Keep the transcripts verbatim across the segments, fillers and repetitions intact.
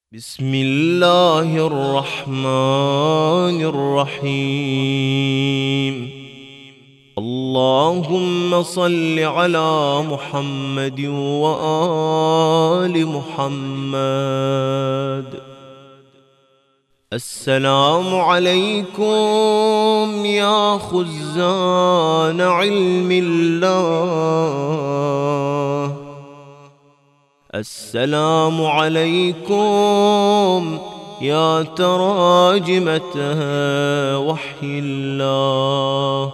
بسم الله الرحمن الرحيم. اللهم صل على محمد وآل محمد. السلام عليكم يا خزان علم الله، السلام عليكم يا تراجمة وحي الله،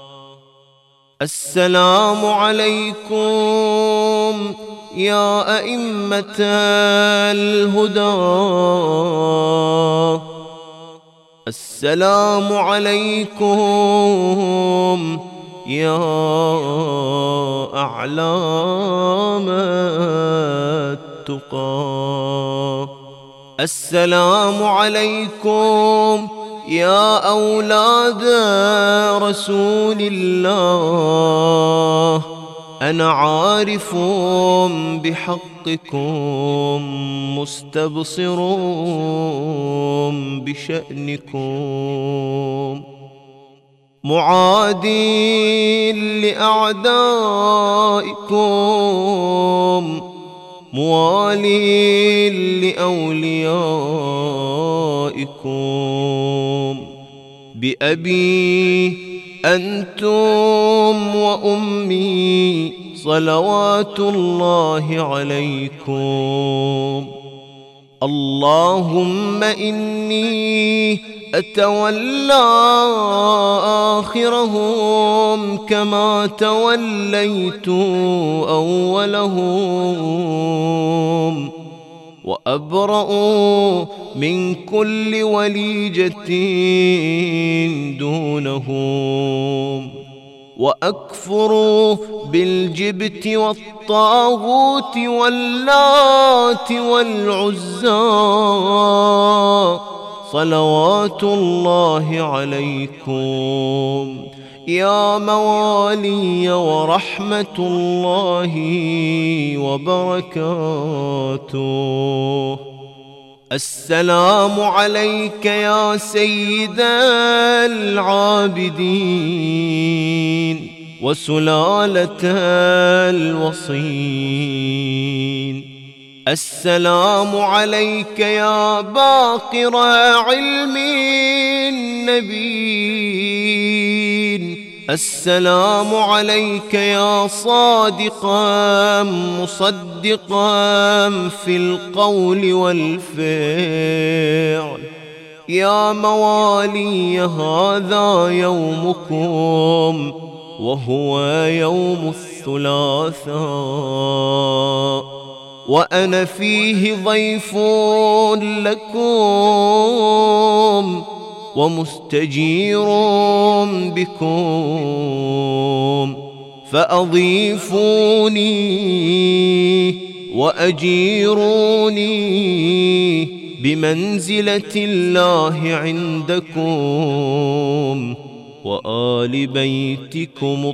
السلام عليكم يا أئمة الهدى، السلام عليكم يا أعلام التقى، السلام عليكم يا أولاد رسول الله، أنا عارف بحقكم مستبصر بشأنكم، معادي لأعدائكم موالي لأوليائكم، بأبي أنتم وأمي صلوات الله عليكم. اللهم إني أتولى آخرهم كما توليت أولهم، وأبرأ من كل وليجة دونهم، وأكفر بالجبت والطاغوت واللات والعزى صلوات الله عليكم يا موالي ورحمة الله وبركاته. السلام عليك يا سيد العابدين وسلالة الوصين، السلام عليك يا باقر علم النبيين، السلام عليك يا صادقا مصدقا في القول والفعل، يا موالي هذا يومكم وهو يوم الثلاثاء، وأنا فيه ضيف لكم ومستجير بكم، فأضيفوني وأجيروني بمنزلة الله عندكم وآل بيتكم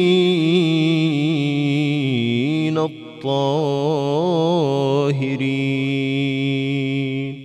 الطيبين الطاهرين.